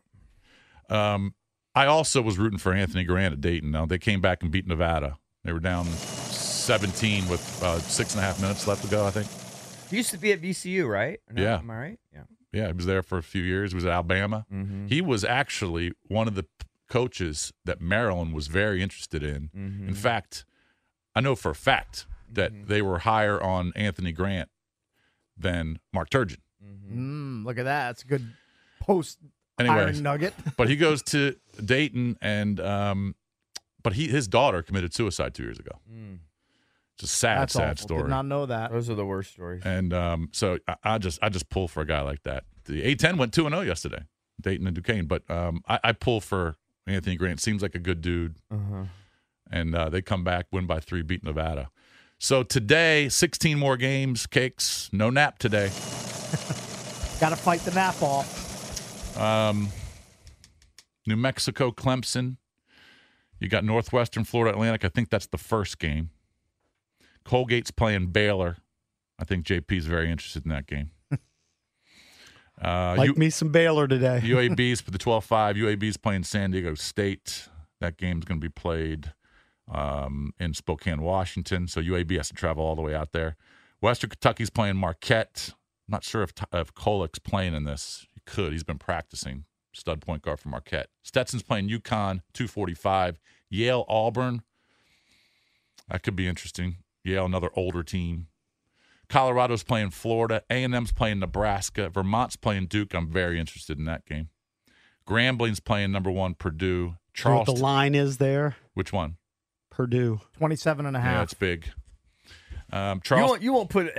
I also was rooting for Anthony Grant at Dayton. Now, they came back and beat Nevada. They were down 17 with 6.5 minutes left to go, I think. He used to be at VCU, right? No, yeah. Am I right? Yeah. Yeah, he was there for a few years. He was at Alabama. Mm-hmm. He was actually one of the coaches that Maryland was very interested in. Mm-hmm. In fact, I know for a fact that they were higher on Anthony Grant than Mark Turgeon. Mm-hmm. Look at that. That's a good hiring nugget. But he goes to Dayton, and but his daughter committed suicide 2 years ago. It's a sad awful. story. Did not know that. Those are the worst stories. And so I just pull for a guy like that. The A-10 went 2-0 yesterday, Dayton and Duquesne. But I pull for Anthony Grant. Seems like a good dude. Uh-huh. And they come back, win by 3, beat Nevada. So today, 16 more games, Cakes. No nap today. Got to fight the nap off. New Mexico, Clemson. You got Northwestern Florida Atlantic. I think that's the first game. Colgate's playing Baylor. I think JP's very interested in that game. Me some Baylor today. UAB's for the 12-5. UAB's playing San Diego State. That game's going to be played in Spokane, Washington. So UAB has to travel all the way out there. Western Kentucky's playing Marquette. I'm not sure if Kolek's playing in this. He could. He's been practicing. Stud point guard for Marquette. Stetson's playing UConn, 2:45. Yale, Auburn. That could be interesting. Yale, another older team. Colorado's playing Florida. A&M's playing Nebraska. Vermont's playing Duke. I'm very interested in that game. Grambling's playing number 1 Purdue. Charleston. What the line is there? Which one? Purdue. 27.5. Yeah, it's big. You won't put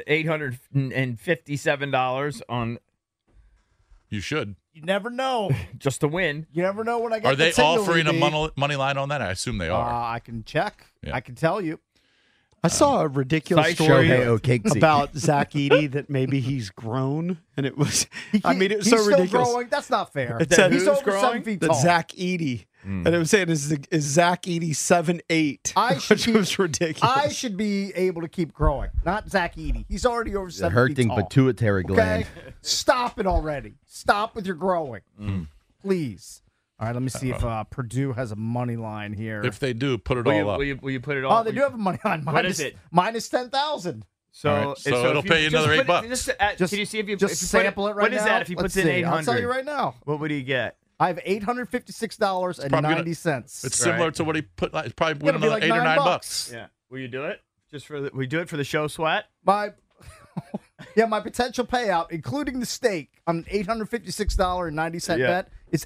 $857 on. You should. You never know. Just to win. You never know when I get. Are they offering a money line on that? I assume they are. I can check. Yeah. I can tell you. I saw a ridiculous Side story Shohei Ohtake. about Zach Edey that maybe he's grown, and it was. I mean, it was so He's still ridiculous. growing. That's not fair. It said he's who's over growing? 7 feet That tall. Zach Edey, and it was saying is Zach Edey 7'8", which was ridiculous. I should be able to keep growing, not Zach Edey. He's already over The 7 feet hurting tall. pituitary gland. Okay, stop it already. Stop with your growing, please. All right, let me see if Purdue has a money line here. If they do, put it all up. Will you put it all? Oh, they do have a money line. What is it? Minus 10,000. So, All right, so it'll if you pay you just another put $8. Can you see if you just if you sample put it right What now? is that if he Let's puts in see. 800? I'll tell you right now. What would he get? I have $856.90. It's similar to what he put. It's probably It'll win be another like $8 or $9. $9. Yeah. Will you do it? We do it for the show, Sweat? My potential payout, including the stake on an $856.90 Yeah. bet, is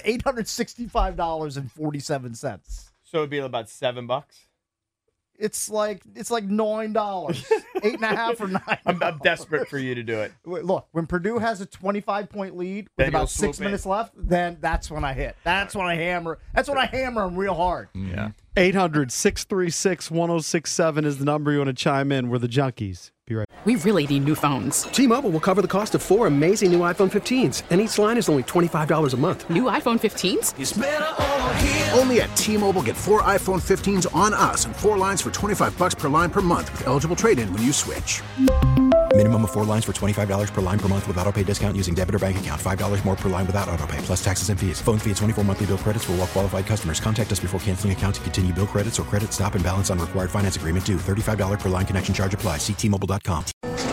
$865.47. So it'd be about $7. It's like $9, 8.5 or 9. I'm desperate for you to do it. Look, when Purdue has a 25-point lead Then with you'll about 6 swoop in. minutes left, then that's when I hit. That's when I hammer. That's when I hammer them real hard. Yeah. 800-636-1067 is the number you want to chime in. We're the Junkies. Be right back. We really need new phones. T-Mobile will cover the cost of 4 amazing new iPhone 15s, and each line is only $25 a month. New iPhone 15s? Only at T-Mobile, get 4 iPhone 15s on us and 4 lines for $25 per line per month with eligible trade-in when you switch. Minimum of 4 lines for $25 per line per month with autopay discount using debit or bank account. $5 more per line without autopay, plus taxes and fees. Phone fee at 24 monthly bill credits for well-qualified customers. Contact us before canceling account to continue bill credits or credit stop and balance on required finance agreement due. $35 per line connection charge applies. See T-Mobile.com.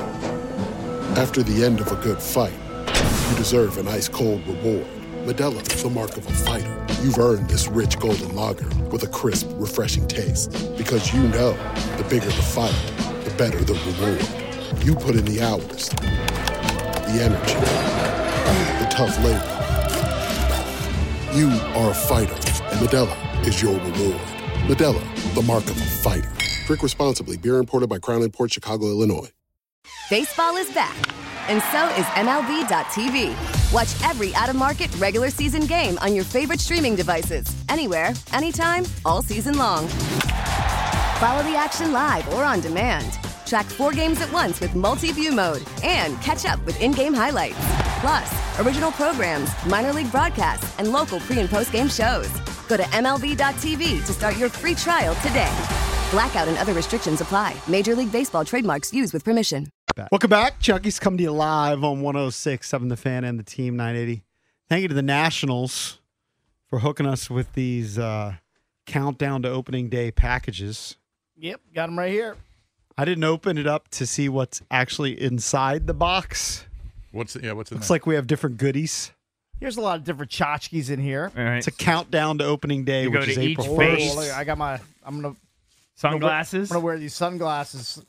After the end of a good fight, you deserve an ice-cold reward. Modelo is the mark of a fighter. You've earned this rich golden lager with a crisp, refreshing taste. Because you know, the bigger the fight, the better the reward. You put in the hours, the energy, the tough labor. You are a fighter, and Modelo is your reward. Modelo, the mark of a fighter. Drink responsibly. Beer imported by Crown Imports, Chicago, Illinois. Baseball is back, and so is MLB.tv. Watch every out-of-market regular season game on your favorite streaming devices, anywhere, anytime, all season long. Follow the action live or on demand. Track 4 games at once with multi-view mode and catch up with in-game highlights. Plus, original programs, minor league broadcasts, and local pre- and post-game shows. Go to MLB.tv to start your free trial today. Blackout and other restrictions apply. Major League Baseball trademarks used with permission. Welcome back. Chucky's coming to you live on 106.7 The Fan and the Team 980. Thank you to the Nationals for hooking us with these countdown to opening day packages. Yep, got them right here. I didn't open it up to see what's actually inside the box. What's in Looks there? like we have different goodies. Here's a lot of different tchotchkes in here. All right. It's a countdown to opening day, You which go is to each April face. 1st. Look, I got I'm gonna Sunglasses? I'm gonna wear these sunglasses.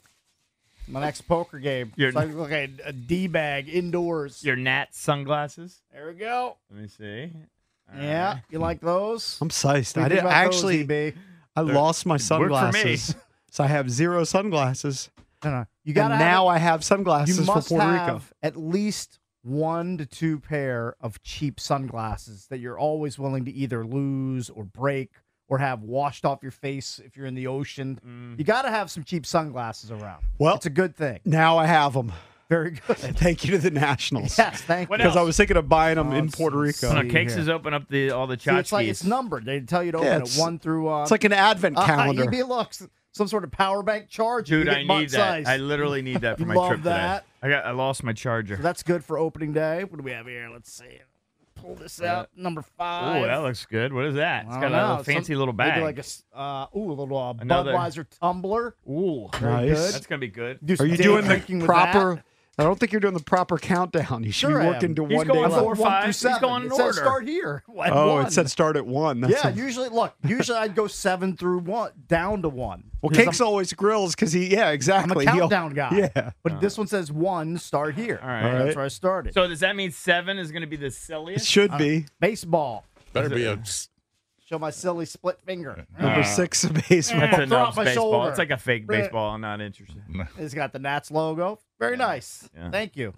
My next poker game. Your- So I look like a D-bag indoors. Your Nat sunglasses. There we go. Let me see. Yeah, you like those? I'm psyched. What I do you did think about actually. those, EB? I lost my Worked for me. sunglasses, so I have 0 sunglasses. No. You got And now I have sunglasses you for must Puerto have Rico. at least 1 to 2 pair of cheap sunglasses that you're always willing to either lose or break or have washed off your face if you're in the ocean. You got to have some cheap sunglasses around. Well, it's a good thing. Now I have them. Very good. And thank you to the Nationals. Yes, thank you. Because I was thinking of buying them in Puerto Rico. No, Cakes has opened up all the See, tchotchkes. it's like it's numbered. They tell you to Yeah, open it 1 through. it's like an advent calendar. EB looks some sort of power bank charge. Dude, You I get butt need that. size. I literally need that for You my love trip that? today. I lost my charger. So that's good for opening day. What do we have here? Let's see. Pull this out. Number 5. Oh, that looks good. What is that? It's I got don't a know. little fancy little Maybe bag. like a little Another- Budweiser tumbler. Ooh, Very Nice. good. That's gonna be good. Do Are some you day doing drinking the with proper? that. I don't think you're doing the proper countdown. You should Sure be I working am. to He's 1 going day. for left. 4 or 1 5. through He's 7. going in It says order. start here. At Oh, 1. it said start at 1. That's Yeah, a- usually I'd go 7 through 1, down to 1. well, Because Cakes I'm, always grills because I'm exactly. a He'll- countdown guy. Yeah. But this one says 1, start here. All right. That's where I started. So does that mean 7 is going to be the It silliest? should be. Baseball. Better be a. Show my silly split finger. Number 6 of baseball. That's a Throw out Nubs my baseball. shoulder. It's like a fake Right. baseball. I'm not interested. It's got the Nats logo. Very nice. Yeah. Thank you.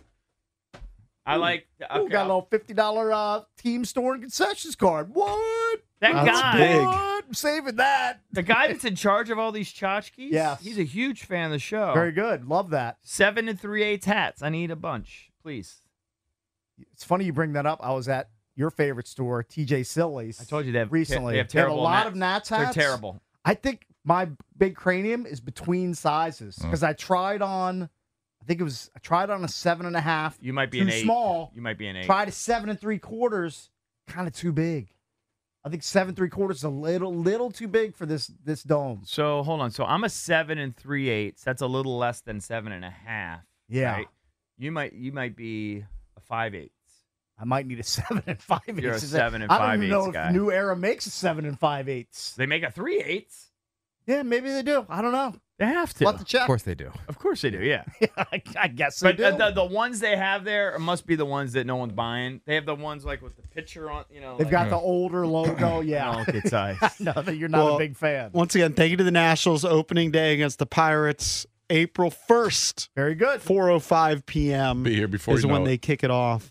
I like. Ooh, Okay, got a little $50 team store and concessions card. What? that That's guy. big. What? what? I'm saving that. The guy that's in charge of all these tchotchkes, Yes. he's a huge fan of the show. Very good. Love that. 7 3/8 hats. I need a bunch, please. It's funny you bring that up. I was at your favorite store, TJ Silly's. I told you they have recently. They have terrible a lot Nats. of Nats hats. They're terrible. I think my big cranium is between sizes because I tried on. I tried on a 7.5. You might be too an 8. small. You might be an 8. Tried a 7 3/4, kind of too big. I think 7 3/4 is a little too big for this dome. So hold on. So I'm a 7 3/8. That's a little less than 7.5. Yeah. Right? You might be a 5/8. I might need a 7 5/8. You're a 7 I don't 5/8 even know guy. if New Era makes a 7 5/8. They make a 3/8. Yeah, maybe they do. I don't know. They have to. We'll have to check. Of course they do. Of course they do. Yeah. I guess they But do. the ones they have there must be the ones that no one's buying. They have the ones like with the picture on. They've got the older logo. Yeah. No, it's I know that you're not a big fan. Once again, thank you to the Nationals. Opening day against the Pirates, April 1st. Very good. 4:05 p.m. Be here before is you know when it. they kick it off.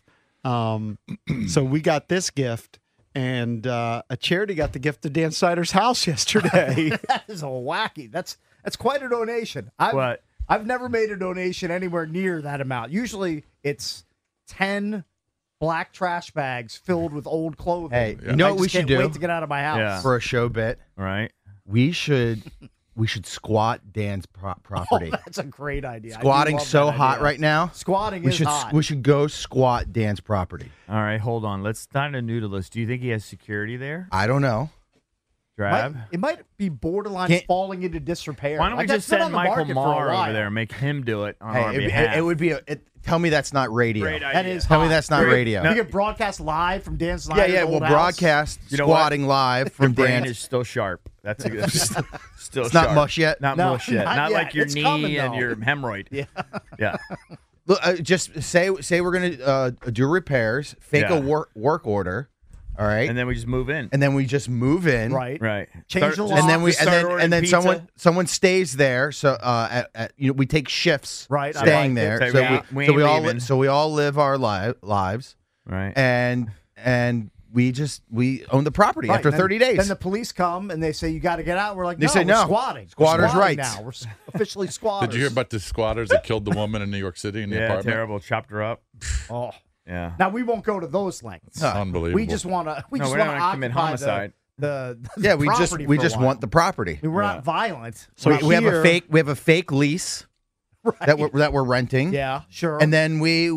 So we got this gift, and a charity got the gift of Dan Snyder's house yesterday. That is a wacky. That's quite a donation. What? I've never made a donation anywhere near that amount. Usually it's 10 black trash bags filled with old clothing. Hey, you know I what we just should can't do? Wait to get out of my house. Yeah. For a show bit, Right. we should squat Dan's property. Oh, that's a great idea. I do Squatting love so that hot idea. right now. Squatting We is should hot. we should go squat Dan's property. All right. Hold on. Let's start a noodle list. Do you think he has security there? I don't know. Drab. It might be borderline Can't- falling into disrepair. Why don't we Like, just that's been send on the Michael market for a Maher while. over there and make him do it on our Hey, behalf? it would be tell me that's not radio. Great idea. That is Tell me hot. that's not Great. radio. You can broadcast live from Dan Snyder's Yeah, old we'll house. broadcast You know what? squatting live from Your brain Dan. is still sharp. That's a good. Still It's sharp. not mush yet? Not No, mush yet. not Not yet. like your It's knee coming, and though. your hemorrhoid. Yeah. Yeah. Look, just say we're gonna do repairs, fake Yeah. a work order, all right, And then we just move in. and then we just move in, Right. Right. Change the law. and then we Just start ordering and then pizza. someone stays there. So we take shifts, Right, I staying like it. there. So So we we ain't all leaving. so we all live our lives, Right. and we own the property Right, after then- 30 days. Then the police come and they say you got to get out. We're like, They no, say we're no. squatting. Squatters' We're squatting rights. now. We're officially squatters. Did you hear about the squatters that killed the woman in New York City in the Yeah. apartment? Terrible. Chopped her up. Oh, Yeah. now we won't go to those lengths. Unbelievable. We just want to. We No, just we're want not to gonna commit occupy homicide. The yeah, we property for a just while. want the property. I mean, we're not violent. So we have here- a fake lease that we're renting. Yeah, sure. And then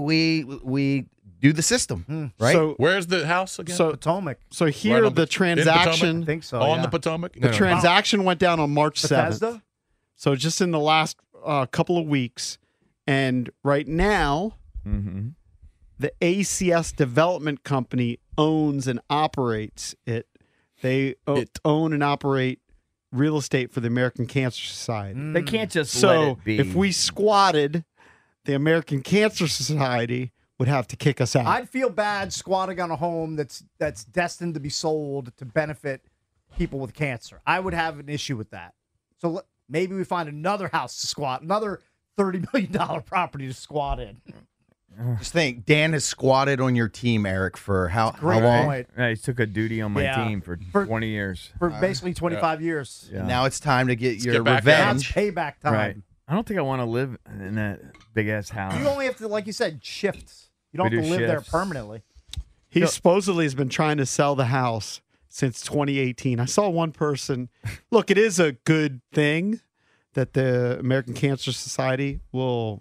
we do the system, right? So, Where's the house again? so, Potomac. so Right here on the in transaction, I think so. on yeah. the Potomac? the transaction went down on March 7th. Bethesda? So just in the last couple of weeks, and right now, Mm-hmm. the ACS Development Company owns and operates it. They own and operate real estate for the American Cancer Society. They can't just let So it be. if we squatted, the American Cancer Society would have to kick us out. I'd feel bad squatting on a home that's destined to be sold to benefit people with cancer. I would have an issue with that. So maybe we find another house to squat, another $30 million property to squat in. Just think, Dan has squatted on your team, Eric, for how Great long? point. Yeah, he took a duty on my Yeah. team for For- 20 years. For basically 25 years. Yeah. Now it's time to get your get back Now revenge. it's payback time. Right. I don't think I want to live in that big ass house. You only have to, like you said, shifts. You don't We have to do live there shifts. permanently. He supposedly has been trying to sell the house since 2018. I saw one person. Look, it is a good thing that the American Cancer Society will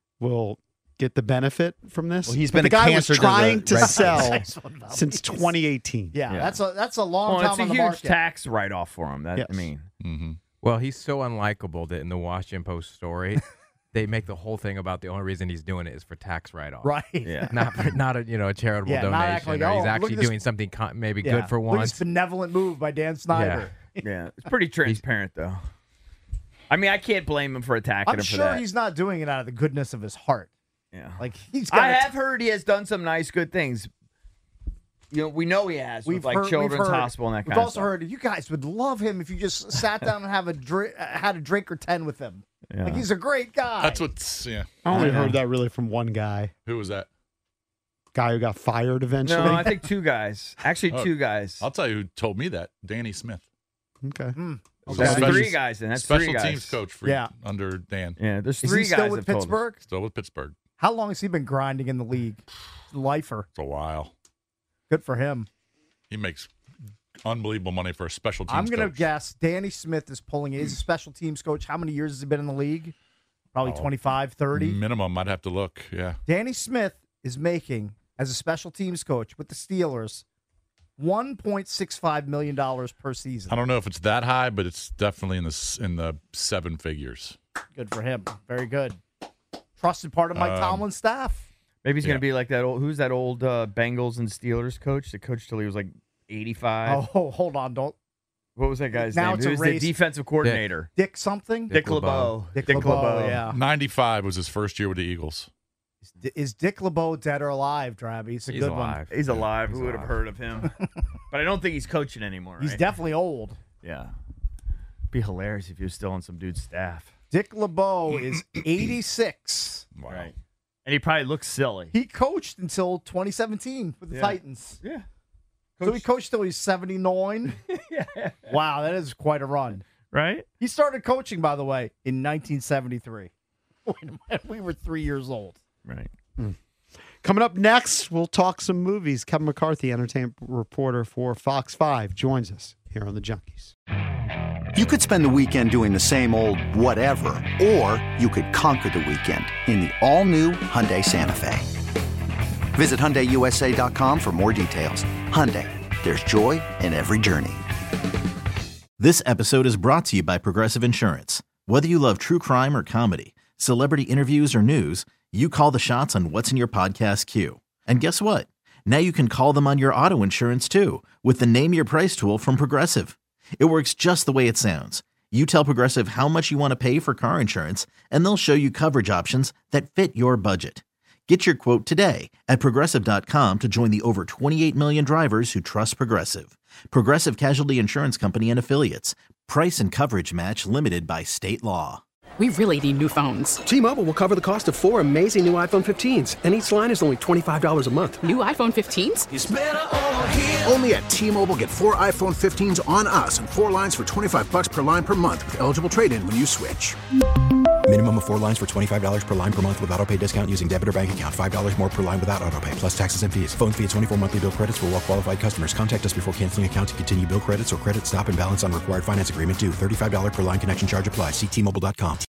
get the benefit from this. Well, he's But been the a guy was cancer to trying the to Red sell Nice one, Val. since 2018. Yeah, Yeah. that's a long Well, time it's a on the huge market. tax write off for him. That Yes. I mean, Mm-hmm. Well, he's so unlikable that in the Washington Post story, they make the whole thing about the only reason he's doing it is for tax write-off. Right. yeah. Not a charitable Yeah, not donation. act like, or he's oh, look actually at this- doing something maybe Yeah. good for Look at once. this benevolent move by Dan Snyder. Yeah, it's pretty transparent though. I mean, I can't blame him for attacking I'm him for sure that. he's not doing it out of the goodness of his heart. Yeah, Like he's got I have heard he has done some nice, good things. You know, we know he has with like Children's Hospital and that We've kind of also stuff. heard you guys would love him if you just sat down and have had a drink or 10 with him. Yeah. Like he's a great guy. That's what's, yeah. I only heard that really from one guy. Who was that? Guy who got fired eventually. No, I think two guys. Actually, Oh. two guys. I'll tell you who told me that. Danny Smith. Okay. That's three guys, and that's special three guys. teams coach for under Dan. Yeah, there's Is three he guys still with that told us. Pittsburgh? Still with Pittsburgh. How long has he been grinding in the league? Lifer. It's a while. Good for him. He makes unbelievable money for a special teams I'm going to coach. guess Danny Smith is pulling it. He's a special teams coach. How many years has he been in the league? Probably 25, 30. Minimum. I'd have to look. Yeah. Danny Smith is making, as a special teams coach with the Steelers, $1.65 million per season. I don't know if it's that high, but it's definitely in the seven figures. Good for him. Very good. Trusted part of Mike Tomlin's staff. Maybe he's going to be like that old. Who's that old Bengals and Steelers coach that coached till he was like 85? Oh, hold on. Don't. What was that guy's Now name? it's Who a was race. the defensive coordinator? Dick something? Dick LeBeau. Dick LeBeau, yeah. 95 was his first year with the Eagles. Is Dick LeBeau dead or alive, Drabby? He's a good alive. one. He's alive. Who would have heard of him? But I don't think he's coaching anymore. He's right? definitely old. Yeah. Be hilarious if he was still on some dude's staff. Dick LeBeau is 86. Wow. Right. And he probably looks silly. He coached until 2017 with the Titans. Yeah. So he coached till he's 79. Yeah. Wow, that is quite a run. Right? He started coaching, by the way, in 1973. Wait a minute, we were 3 years old. Right. Coming up next, we'll talk some movies. Kevin McCarthy, entertainment reporter for Fox 5, joins us here on The Junkies. You could spend the weekend doing the same old whatever, or you could conquer the weekend in the all-new Hyundai Santa Fe. Visit HyundaiUSA.com for more details. Hyundai, there's joy in every journey. This episode is brought to you by Progressive Insurance. Whether you love true crime or comedy, celebrity interviews or news, you call the shots on what's in your podcast queue. And guess what? Now you can call them on your auto insurance too with the Name Your Price tool from Progressive. It works just the way it sounds. You tell Progressive how much you want to pay for car insurance, and they'll show you coverage options that fit your budget. Get your quote today at Progressive.com to join the over 28 million drivers who trust Progressive. Progressive Casualty Insurance Company and Affiliates. Price and coverage match limited by state law. We really need new phones. T-Mobile will cover the cost of 4 amazing new iPhone 15s, and each line is only $25 a month. New iPhone 15s? It's better over here. Only at T-Mobile, get 4 iPhone 15s on us and 4 lines for $25 per line per month with eligible trade-in when you switch. Minimum of 4 lines for $25 per line per month with auto pay discount using debit or bank account. $5 more per line without auto pay, plus taxes and fees. Phone fee at 24 monthly bill credits for well-qualified customers. Contact us before canceling account to continue bill credits or credit stop and balance on required finance agreement due. $35 per line connection charge applies. See T-Mobile.com.